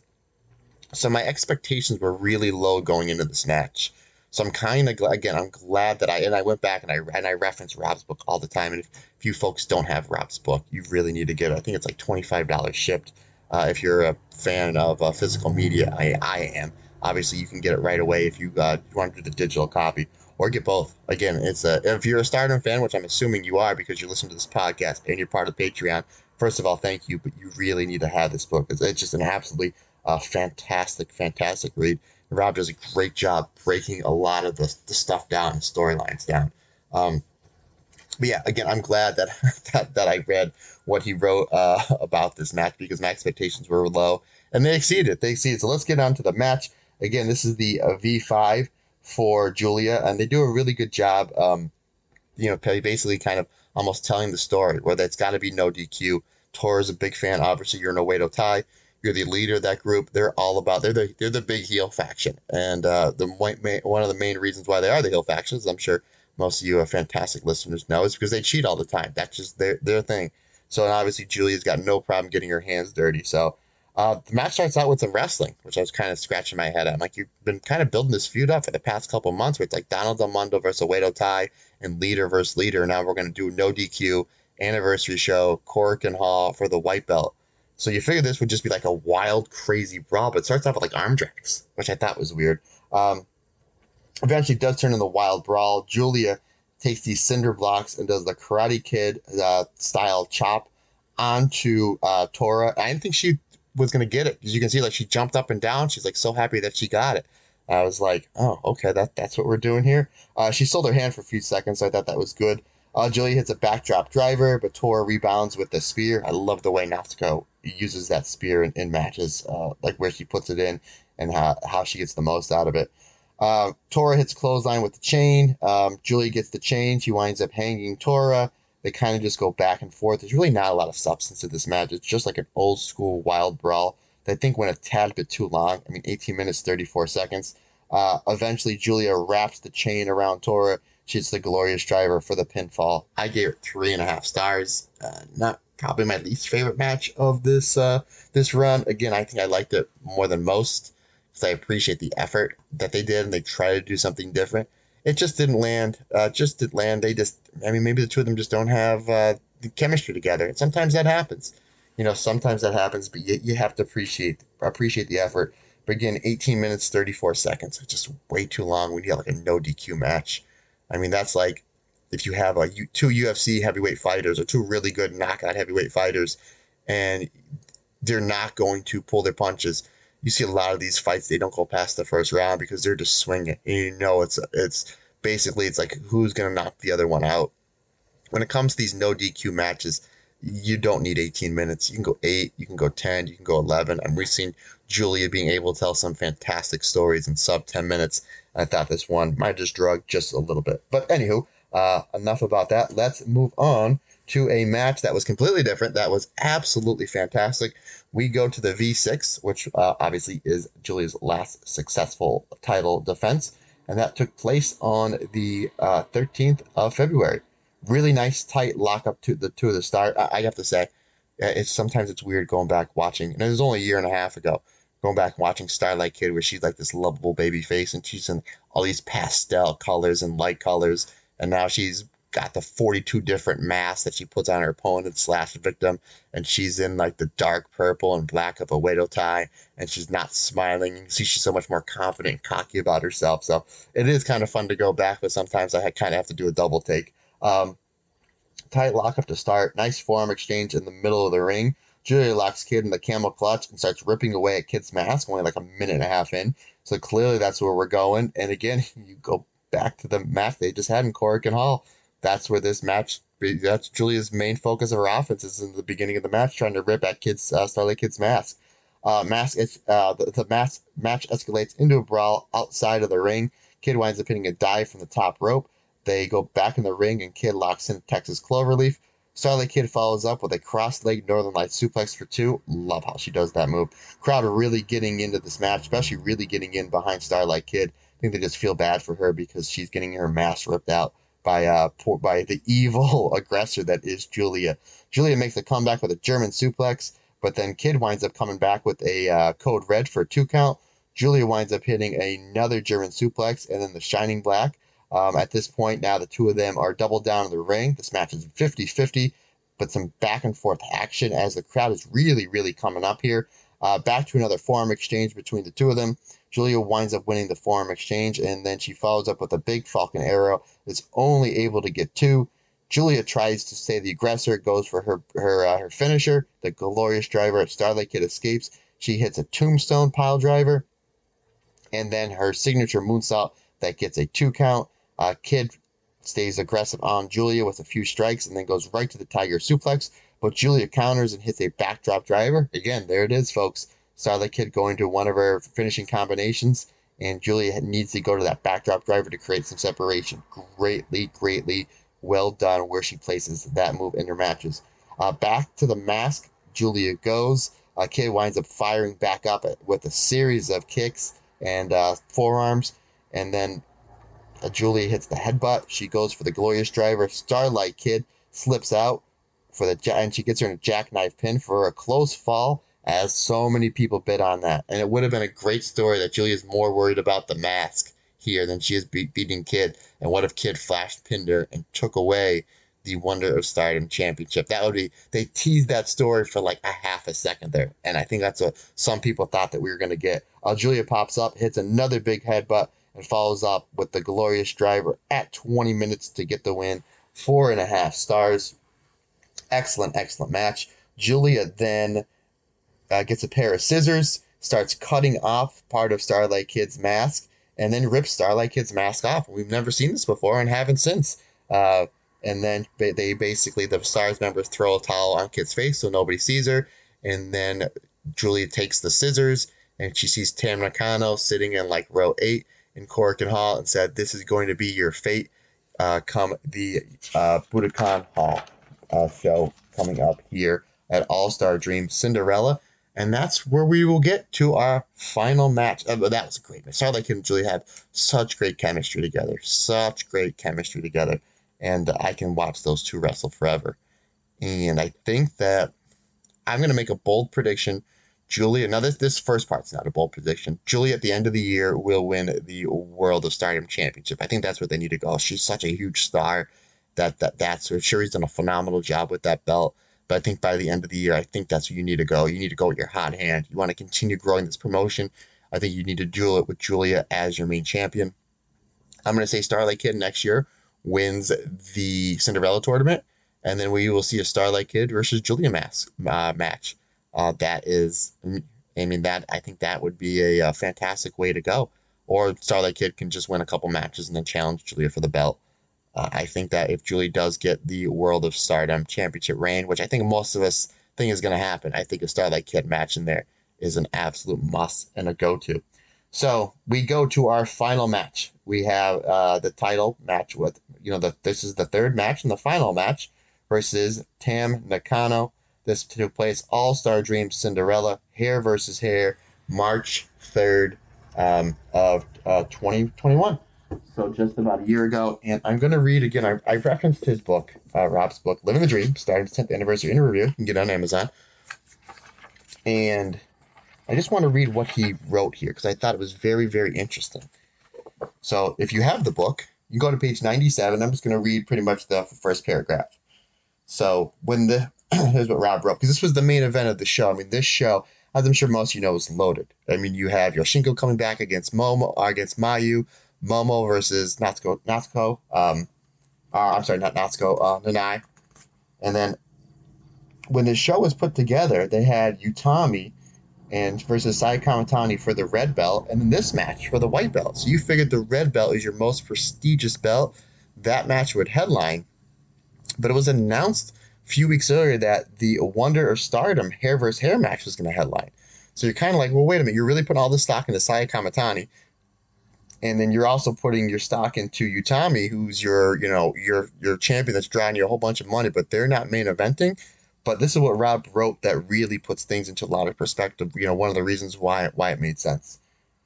So my expectations were really low going into this match. So I'm kind of, again, I'm glad that I, and I went back and I and I reference Rob's book all the time. And if, if you folks don't have Rob's book, you really need to get it. I think it's like twenty-five dollars shipped. Uh, if you're a fan of uh, physical media, I, I am. Obviously, you can get it right away if you, uh, you want to do the digital copy, or get both. Again, it's a, if you're a Stardom fan, which I'm assuming you are because you listen to this podcast and you're part of Patreon, first of all, thank you, but you really need to have this book. It's, it's just an absolutely uh, fantastic, fantastic read. And Rob does a great job breaking a lot of the, the stuff down and storylines down. Um, but yeah, again, I'm glad that, that that I read what he wrote uh, about this match, because my expectations were low, and they exceeded. They exceeded. So let's get on to the match. Again, this is the uh, V five for Giulia, and they do a really good job, um, you know, basically kind of almost telling the story, whether it's got to be no D Q. Tora's a big fan. Obviously, you're an Oedo Tai. You're the leader of that group. They're all about, they're the they're the big heel faction. And uh, the one of the main reasons why they are the heel factions, I'm sure most of you are fantastic listeners know, is because they cheat all the time. That's just their, their thing. So obviously, Giulia's got no problem getting her hands dirty. So uh, the match starts out with some wrestling, which I was kind of scratching my head at. I'm like, you've been kind of building this feud up for the past couple months where it's like Donald Del Mundo versus Oedo Tai and leader versus leader. Now we're going to do no D Q, anniversary show, Korakuen Hall for the white belt. So you figure this would just be like a wild, crazy brawl, but it starts off with like arm drags, which I thought was weird. Um, eventually does turn into wild brawl. Giulia takes these cinder blocks and does the Karate Kid uh, style chop onto uh, Tora. I didn't think she was going to get it, because you can see like she jumped up and down. She's like so happy that she got it. I was like, oh, okay, that that's what we're doing here. Uh, she sold her hand for a few seconds, so I thought that was good. Uh, Giulia hits a backdrop driver, but Tora rebounds with the spear. I love the way Natsuko uses that spear in, in matches, uh, like where she puts it in and how, how she gets the most out of it. Uh, Tora hits clothesline with the chain. Um, Giulia gets the chain. She winds up hanging Tora. They kind of just go back and forth. There's really not a lot of substance to this match. It's just like an old school wild brawl that I think went a tad bit too long. I mean, eighteen minutes, thirty-four seconds. Uh, eventually, Giulia wraps the chain around Tora. She hits the glorious driver for the pinfall. I gave it three and a half stars. Uh, not probably my least favorite match of this uh, this run. Again, I think I liked it more than most because I appreciate the effort that they did and they tried to do something different. It just didn't land. Uh, just didn't land. They just, I mean, maybe the two of them just don't have uh, the chemistry together. And sometimes that happens. You know, sometimes that happens, but you, you have to appreciate appreciate the effort. But again, eighteen minutes, thirty-four seconds. It's just way too long when you have like a no D Q match. I mean, that's like if you have a two U F C heavyweight fighters or two really good knockout heavyweight fighters, and they're not going to pull their punches. You see a lot of these fights, they don't go past the first round because they're just swinging. And you know, it's it's basically it's like who's going to knock the other one out. When it comes to these no D Q matches, you don't need eighteen minutes. You can go eight, you can go ten, you can go eleven. And we've seen Julia being able to tell some fantastic stories in sub ten minutes. I thought this one might just drug just a little bit. But anywho, uh, enough about that. Let's move on to a match that was completely different. That was absolutely fantastic. We go to the V six, which uh, obviously is Julia's last successful title defense. And that took place on the uh, thirteenth of February. Really nice, tight lockup to the two of the start. I, I have to say, it's sometimes it's weird going back watching. And it was only a year and a half ago, going back and watching Starlight Kid, where she's like this lovable baby face, and she's in all these pastel colors and light colors, and now she's got the forty-two different masks that she puts on her opponent slash victim, and she's in like the dark purple and black of a Oedo Tai, and she's not smiling. You can see she's so much more confident and cocky about herself. So it is kind of fun to go back, but sometimes I kind of have to do a double take. Um, tight lockup to start. Nice forearm exchange in the middle of the ring. Julia locks Kid in the camel clutch and starts ripping away at Kid's mask, only like a minute and a half in. So clearly that's where we're going. And again, you go back to the match they just had in Korakuen Hall. That's where this match, that's Julia's main focus of her offense is in the beginning of the match, trying to rip at Kid's, uh, Starlight Kid's mask. Uh, mask, uh, the, the mask, match escalates into a brawl outside of the ring. Kid winds up hitting a dive from the top rope. They go back in the ring, and Kid locks in Texas Cloverleaf. Starlight Kid follows up with a cross-leg Northern Lights suplex for two. Love how she does that move. Crowd are really getting into this match, especially really getting in behind Starlight Kid. I think they just feel bad for her because she's getting her mask ripped out by uh by the evil aggressor that is Julia. Julia makes a comeback with a German suplex, but then Kid winds up coming back with a uh, code red for a two count. Julia winds up hitting another German suplex, and then the Shining Black. Um, at this point, now the two of them are double down in the ring. This match is fifty-fifty, but some back and forth action as the crowd is really, really coming up here. Uh, back to another forearm exchange between the two of them. Julia winds up winning the forearm exchange, and then she follows up with a big Falcon Arrow. That's only able to get two. Julia tries to stay the aggressor, goes for her her uh, her finisher, the Glorious Driver. Starlight Kid escapes. She hits a Tombstone Pile Driver, and then her signature moonsault that gets a two count. Uh, Kid stays aggressive on Julia with a few strikes and then goes right to the Tiger Suplex, but Julia counters and hits a backdrop driver. Again, there it is, folks. Starlight Kid going to one of her finishing combinations, and Julia needs to go to that backdrop driver to create some separation. Greatly, greatly well done where she places that move in her matches. Uh, back to the mask, Julia goes. Uh, Kid winds up firing back up at, with a series of kicks and uh, forearms, and then Uh, Julia hits the headbutt. She goes for the Glorious Driver. Starlight Kid slips out for the and she gets her in a jackknife pin for a close fall, as so many people bid on that. And it would have been a great story that Julia's more worried about the mask here than she is be- beating Kid. And what if Kid flashed pinned her and took away the Wonder of Stardom Championship? That would be, they teased that story for like a half a second there. And I think that's what some people thought that we were going to get. Uh, Julia pops up, hits another big headbutt, and follows up with the Glorious Driver at twenty minutes to get the win. Four and a half stars. Excellent, excellent match. Julia then uh, gets a pair of scissors, starts cutting off part of Starlight Kid's mask, and then rips Starlight Kid's mask off. We've never seen this before and haven't since. Uh, and then they basically, the Stars members throw a towel on Kid's face so nobody sees her. And then Julia takes the scissors, and she sees Tam Nakano sitting in like row eight in Korakuen Hall and said, "This is going to be your fate uh, come the uh, Budokan Hall uh, show coming up here at All-Star Dream Cinderella." And that's where we will get to our final match. Uh, that was a great match. Starlight Kid and Julia had such great chemistry together. Such great chemistry together. And uh, I can watch those two wrestle forever. And I think that I'm going to make a bold prediction. Julia, now this, this first part's not a bold prediction. Julia at the end of the year will win the World of Stardom Championship. I think that's where they need to go. She's such a huge star that, that that's, Shuri's done a phenomenal job with that belt. But I think by the end of the year, I think that's where you need to go. You need to go with your hot hand. You want to continue growing this promotion. I think you need to duel it with Giulia as your main champion. I'm going to say Starlight Kid next year wins the Cinderella tournament, and then we will see a Starlight Kid versus Giulia mas- uh, match. Uh, that is, I mean, that I think that would be a, a fantastic way to go. Or Starlight Kid can just win a couple matches and then challenge Giulia for the belt. Uh, I think that if Giulia does get the World of Stardom Championship reign, which I think most of us think is going to happen, I think a Starlight Kid match in there is an absolute must and a go-to. So we go to our final match. We have uh, the title match with, you know, the this is the third match and the final match versus Tam Nakano. This took place All-Star Dream Cinderella, hair versus hair, March third um, of uh, twenty twenty-one. So just about a year ago. And I'm going to read again. I, I referenced his book, uh, Rob's book, Living the Dream, Stardom tenth Anniversary Interview. You can get it on Amazon. And I just want to read what he wrote here because I thought it was very, very interesting. So if you have the book, you can go to page ninety-seven. I'm just going to read pretty much the first paragraph. So when the, here's what Rob wrote, because this was the main event of the show. I mean, this show, as I'm sure most of you know, is loaded. I mean, you have Yoshinko coming back against Momo, uh, against Mayu, Momo versus Natsuko, Natsuko, um, uh, I'm sorry, not Natsuko, uh, Nanae. And then when the show was put together, they had Utami and versus Sai Kamatani for the red belt, and then this match for the white belt. So you figured the red belt is your most prestigious belt. That match would headline. But it was announced a few weeks earlier that the Wonder of Stardom hair versus hair match was going to headline. So you're kind of like, well, wait a minute, you're really putting all this stock into Saya Kamatani, and then you're also putting your stock into Utami, who's your, you know, your your champion that's drawing you a whole bunch of money, but they're not main eventing. But this is what Rob wrote that really puts things into a lot of perspective. You know, one of the reasons why why it made sense.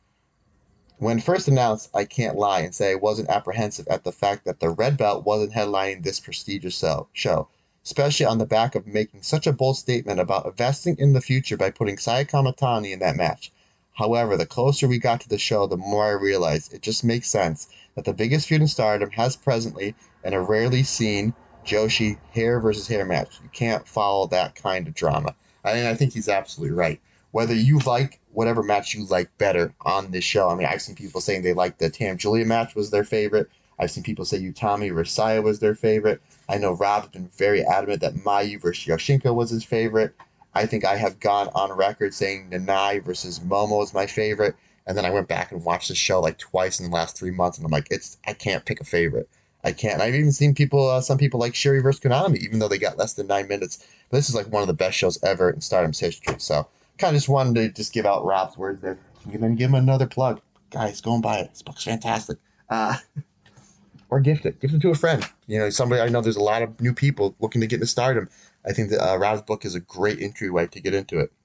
When first announced, I can't lie and say I wasn't apprehensive at the fact that the red belt wasn't headlining this prestigious show, especially on the back of making such a bold statement about investing in the future by putting Saya Kamatani in that match. However, the closer we got to the show, the more I realized it just makes sense that the biggest feud in Stardom has presently and a rarely seen Joshi hair versus hair match. You can't follow that kind of drama. I mean, I think he's absolutely right. Whether you like whatever match you like better on this show. I mean, I've seen people saying they like the Tam Giulia match was their favorite. I've seen people say Utami versus Saya was their favorite. I know Rob's been very adamant that Mayu versus Yoshinko was his favorite. I think I have gone on record saying Nanae versus Momo is my favorite. And then I went back and watched the show like twice in the last three months, and I'm like, it's I can't pick a favorite. I can't. I've even seen people, uh, some people like Sherry versus Konami, even though they got less than nine minutes. But this is like one of the best shows ever in Stardom's history. So kind of just wanted to just give out Rob's words there. And then give him another plug. Guys, go and buy it. This book's fantastic. Uh, or gift it. Gift it to a friend. You know, somebody, I know there's a lot of new people looking to get into Stardom. I think that uh, Rob's book is a great entryway to get into it.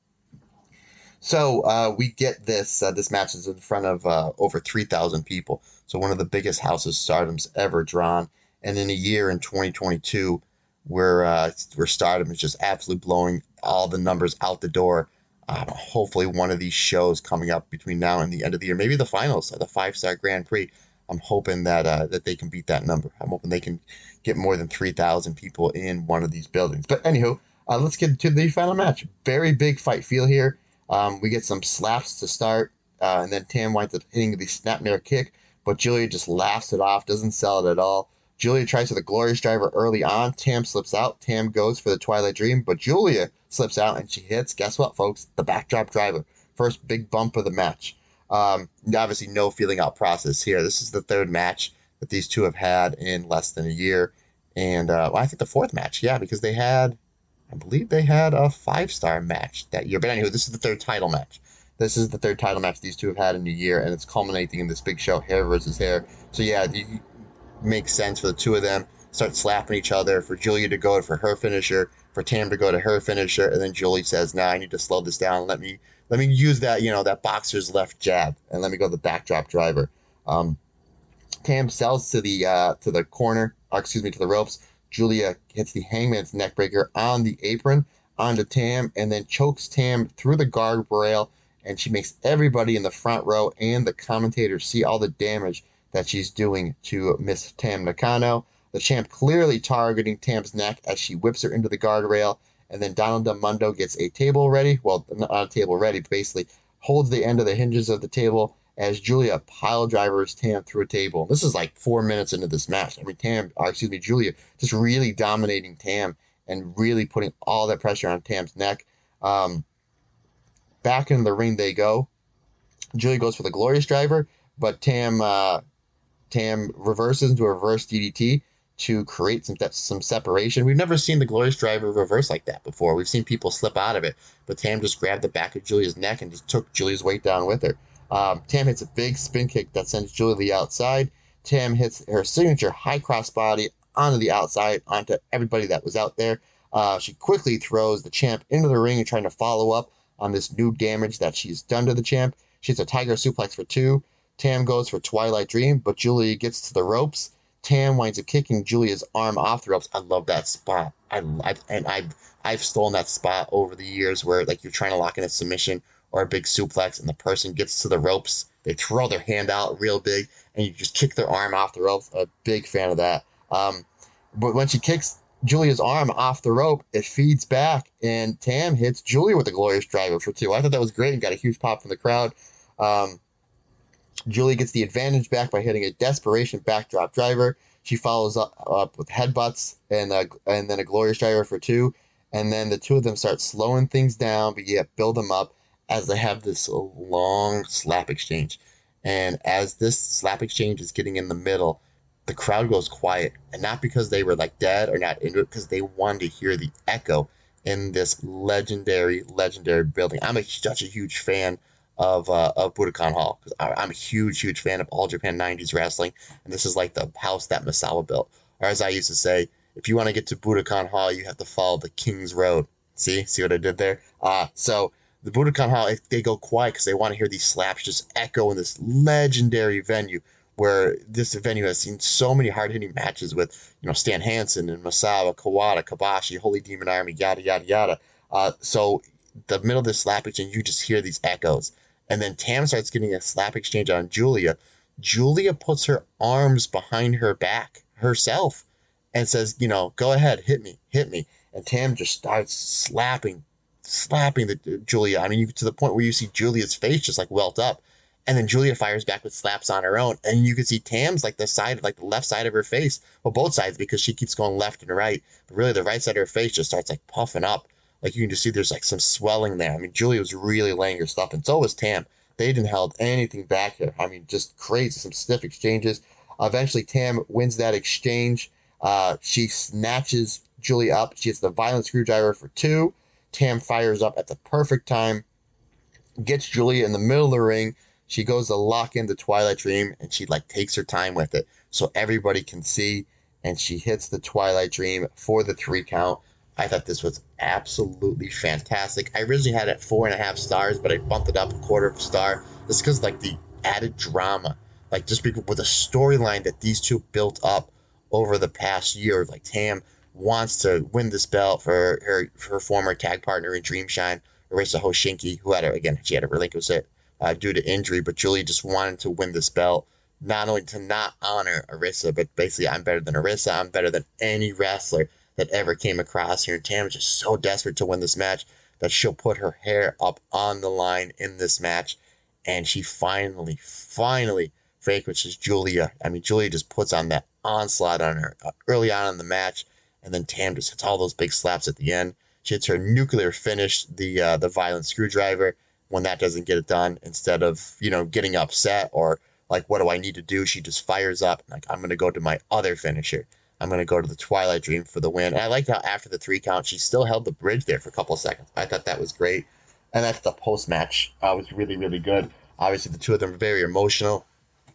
So uh, we get this. Uh, this match is in front of uh, over three thousand people. So one of the biggest houses Stardom's ever drawn. And in a year in twenty twenty-two, where, uh, where Stardom is just absolutely blowing all the numbers out the door. Um, hopefully one of these shows coming up between now and the end of the year, maybe the finals, the five-star Grand Prix. I'm hoping that uh, that they can beat that number. I'm hoping they can get more than three thousand people in one of these buildings. But anywho, uh, let's get to the final match. Very big fight feel here. Um, we get some slaps to start, uh, and then Tam winds up hitting the snapmare kick, but Giulia just laughs it off, doesn't sell it at all. Giulia tries for the glorious driver early on. Tam slips out. Tam goes for the Twilight Dream, but Giulia slips out and she hits, guess what, folks? The backdrop driver. First big bump of the match. Um, obviously, no feeling out process here. This is the third match that these two have had in less than a year. And uh, well, I think the fourth match, yeah, because they had, I believe they had a five-star match that year. But anyway, this is the third title match. This is the third title match these two have had in a year, and it's culminating in this big show, hair versus hair. So yeah, it makes sense for the two of them start slapping each other, for Giulia to go for her finisher, for Tam to go to her finisher, and then Giulia says, "Nah, I need to slow this down. Let me let me use that, you know, that boxer's left jab, and let me go the backdrop driver." Um, Tam sells to the uh, to the corner, or excuse me, to the ropes. Giulia hits the Hangman's neckbreaker on the apron onto Tam, and then chokes Tam through the guardrail, and she makes everybody in the front row and the commentators see all the damage that she's doing to Miss Tam Nakano. The champ clearly targeting Tam's neck as she whips her into the guardrail, And then Donald Mundo gets a table ready. Well, not a table ready, but basically holds the end of the hinges of the table as Giulia pile drivers Tam through a table. This is like four minutes into this match. I mean, Tam, or excuse me, Giulia just really dominating Tam and really putting all that pressure on Tam's neck. Um, back in the ring they go. Giulia goes for the Glorious Driver, but Tam uh, Tam reverses into a reverse D D T to create some some separation. We've never seen the Glorious Driver reverse like that before. We've seen people slip out of it, but Tam just grabbed the back of Giulia's neck and just took Giulia's weight down with her. Um, Tam hits a big spin kick that sends Giulia to the outside. Tam hits her signature high crossbody onto the outside, onto everybody that was out there. Uh, she quickly throws the champ into the ring and trying to follow up on this new damage that she's done to the champ. She hits a Tiger Suplex for two. Tam goes for Twilight Dream, but Giulia gets to the ropes. Tam winds up kicking Giulia's arm off the ropes. I love that spot. I, I and I've I've stolen that spot over the years where like you're trying to lock in a submission or a big suplex and the person gets to the ropes. They throw their hand out real big and you just kick their arm off the ropes. A big fan of that. Um, but when she kicks Giulia's arm off the rope, it feeds back and Tam hits Giulia with the Glorious Driver for two. I thought that was great and got a huge pop from the crowd. Um, Giulia gets the advantage back by hitting a desperation backdrop driver. She follows up, up with headbutts and a, and then a Glorious Driver for two. And then the two of them start slowing things down, but yet build them up as they have this long slap exchange. And as this slap exchange is getting in the middle, the crowd goes quiet. And not because they were like dead or not into it, because they wanted to hear the echo in this legendary, legendary building. I'm a, such a huge fan of uh, of Budokan Hall, because I'm a huge, huge fan of All Japan nineties wrestling, and this is like the house that Misawa built. Or as I used to say, if you want to get to Budokan Hall, you have to follow the King's Road. See? See what I did there? Uh, so the Budokan Hall, if they go quiet because they want to hear these slaps just echo in this legendary venue, where this venue has seen so many hard-hitting matches with, you know, Stan Hansen and Misawa, Kawada, Kobashi, Holy Demon Army, yada, yada, yada. Uh, so the middle of the slap exchange, you just hear these echoes. And then Tam starts getting a slap exchange on Giulia. Giulia puts her arms behind her back herself and says, you know, go ahead, hit me, hit me. And Tam just starts slapping, slapping the Giulia. I mean, you, to the point where you see Giulia's face just like welt up. And then Giulia fires back with slaps on her own. And you can see Tam's like the side, like the left side of her face. Well, both sides, because she keeps going left and right. But really the right side of her face just starts like puffing up. Like you can just see there's like some swelling there. I mean, Giulia was really laying her stuff, and so was Tam. They didn't held anything back here. I mean, just crazy, some stiff exchanges. Uh, eventually, Tam wins that exchange. Uh, she snatches Giulia up. She hits the violent screwdriver for two. Tam fires up at the perfect time, gets Giulia in the middle of the ring. She goes to lock in the Twilight Dream, and she like takes her time with it so everybody can see, and she hits the Twilight Dream for the three count. I thought this was absolutely fantastic. I originally had it four and a half stars, but I bumped it up a quarter of a star. Just because, like, the added drama, like, just because with the storyline that these two built up over the past year. Like, Tam wants to win this belt for her, her former tag partner in Dreamshine, Arisa Hoshinki, who had, a, again, she had to relinquish it uh, due to injury, but Giulia just wanted to win this belt. Not only to not honor Arisa, but basically, I'm better than Arisa. I'm better than any wrestler that ever came across here. And Tam is just so desperate to win this match that she'll put her hair up on the line in this match. And she finally, finally vanquishes Giulia. I mean, Giulia just puts on that onslaught on her uh, early on in the match. And then Tam just hits all those big slaps at the end. She hits her nuclear finish, the uh, the violent screwdriver. When that doesn't get it done, instead of, you know, getting upset or like, what do I need to do? She just fires up. Like, I'm going to go to my other finisher. I'm going to go to the Twilight Dream for the win. And I liked how after the three count, she still held the bridge there for a couple of seconds. I thought that was great. And that's the post-match. Uh, was really, really good. Obviously, the two of them are very emotional.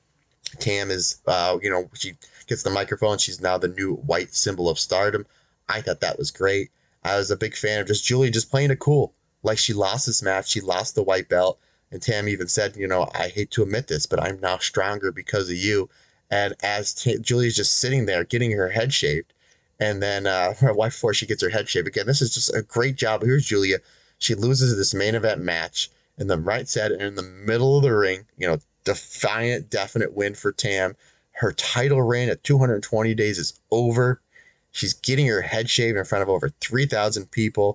Tam is, uh, you know, she gets the microphone. She's now the new white symbol of Stardom. I thought that was great. I was a big fan of just Giulia just playing it cool. Like, she lost this match. She lost the white belt. And Tam even said, you know, I hate to admit this, but I'm now stronger because of you. And as T- Giulia's just sitting there getting her head shaved, and then uh, her wife, before she gets her head shaved, again, this is just a great job. Here's Giulia. She loses this main event match in the right side and in the middle of the ring. You know, defiant, definite win for Tam. Her title reign at two hundred twenty days is over. She's getting her head shaved in front of over three thousand people.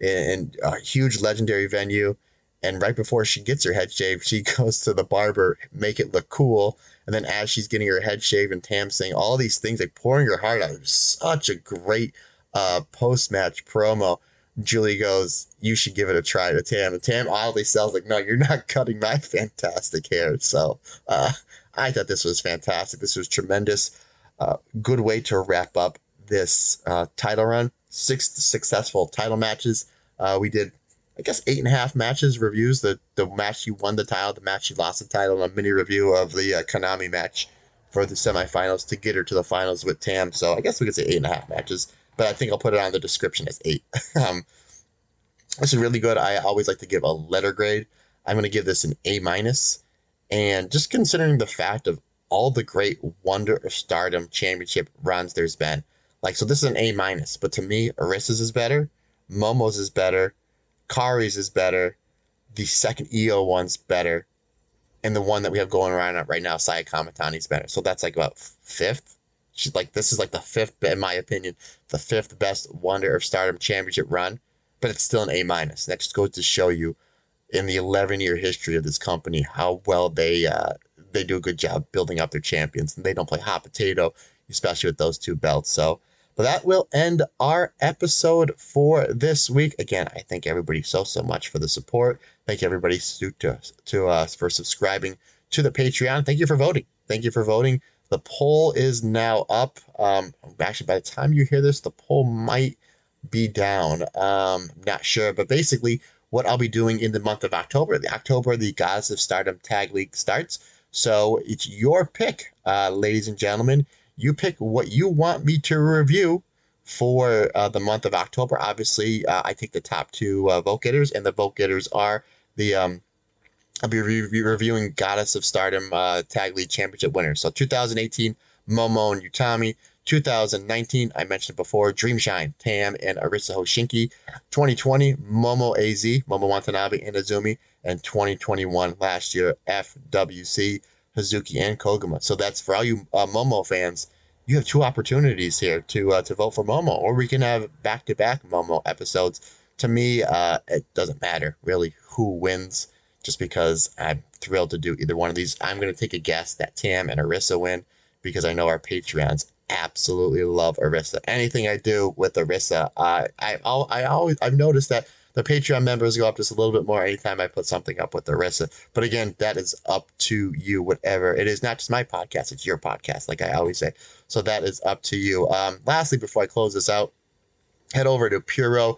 in a huge legendary venue. And right before she gets her head shaved, she goes to the barber, make it look cool. And then as she's getting her head shaved and Tam saying all these things, like pouring her heart out, it was such a great uh, post-match promo. Julie goes, you should give it a try to Tam. And Tam oddly sells like, no, you're not cutting my fantastic hair. So uh, I thought this was fantastic. This was tremendous. Uh, good way to wrap up this uh, title run. Six successful title matches. Uh, we did, I guess, eight and a half matches, reviews. The the match she won the title, the match she lost the title, and a mini review of the uh, Konami match for the semifinals to get her to the finals with Tam. So I guess we could say eight and a half matches, but I think I'll put it on the description as eight. um, this is really good. I always like to give a letter grade. I'm going to give this an A minus, and just considering the fact of all the great Wonder of Stardom championship runs there's been. Like, so this is an A minus, but to me, Arissa's is better, Momo's is better, Kari's is better, the second E O one's better, and the one that we have going around right now, Saya Kamatani's better. So that's like about fifth. She's like, this is like the fifth, in my opinion, the fifth best Wonder of Stardom championship run, but it's still an A minus. That just goes to show you, in the eleven year history of this company, how well they uh, they do a good job building up their champions, and they don't play hot potato, especially with those two belts. So, but that will end our episode for this week. Again, I thank everybody so, so much for the support. Thank you, everybody, to, to, to us for subscribing to the Patreon. Thank you for voting. Thank you for voting. The poll is now up. Um, actually, by the time you hear this, the poll might be down. Um, not sure, but basically what I'll be doing in the month of October. The October, the Goddess of Stardom Tag League starts. So it's your pick, uh, ladies and gentlemen. You pick what you want me to review for uh, the month of October. Obviously, uh, I take the top two uh, vote getters, and the vote getters are the, um, I'll be re- reviewing Goddess of Stardom uh, Tag League Championship winners. So two thousand eighteen, Momo and Utami. two thousand nineteen, I mentioned before, Dreamshine, Tam, and Arisa Hoshinki. twenty twenty, Momo A Z, Momo Watanabe and Azumi. And twenty twenty-one, last year, F W C, Hazuki and Koguma. So that's for all you uh, Momo fans. You have two opportunities here to uh, to vote for Momo, or we can have back-to-back Momo episodes. To me, uh, it doesn't matter really who wins, just because I'm thrilled to do either one of these. I'm going to take a guess that Tam and Arisa win, because I know our Patreons absolutely love Arisa. Anything I do with Arisa, uh, I I always I've noticed that the Patreon members go up just a little bit more anytime I put something up with Arisa. But again, that is up to you, whatever. It is not just my podcast, it's your podcast, like I always say. So that is up to you. Um, lastly, before I close this out, head over to Puro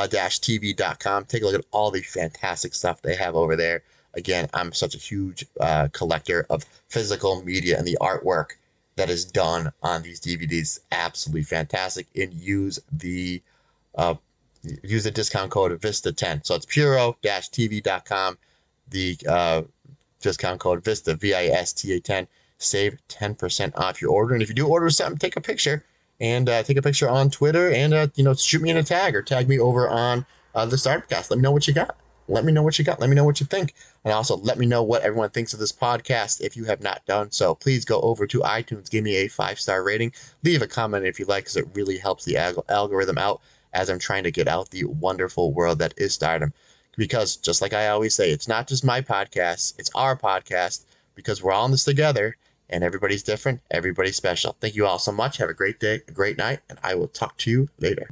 T V dot com. Take a look at all the fantastic stuff they have over there. Again, I'm such a huge uh, collector of physical media, and the artwork that is done on these D V Ds, absolutely fantastic. And use the uh, use the discount code Vista ten. So it's Puro T V dot com. The uh, discount code Vista, V I S T A ten. Save ten percent off your order. And if you do order something, take a picture and uh, take a picture on Twitter, and uh, you know, shoot me in a tag or tag me over on uh, the Stardomcast. Let me know what you got. Let me know what you got. Let me know what you think. And also let me know what everyone thinks of this podcast if you have not done so. Please go over to iTunes, give me a five-star rating. Leave a comment if you like, because it really helps the alg- algorithm out as I'm trying to get out the wonderful world that is Stardom. Because just like I always say, it's not just my podcast, it's our podcast, because we're all in this together, and everybody's different, everybody's special. Thank you all so much. Have a great day, a great night, and I will talk to you later.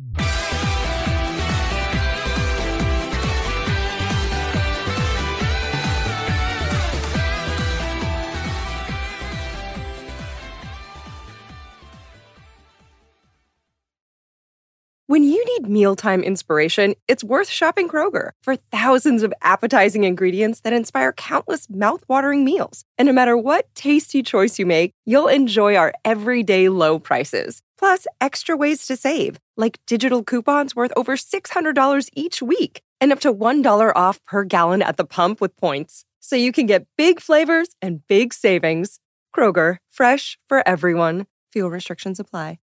When you need mealtime inspiration, it's worth shopping Kroger. For thousands of appetizing ingredients that inspire countless mouthwatering meals. And no matter what tasty choice you make, you'll enjoy our everyday low prices. Plus, extra ways to save, like digital coupons worth over six hundred dollars each week, and up to one dollar off per gallon at the pump with points. So you can get big flavors and big savings. Kroger, fresh for everyone. Fuel restrictions apply.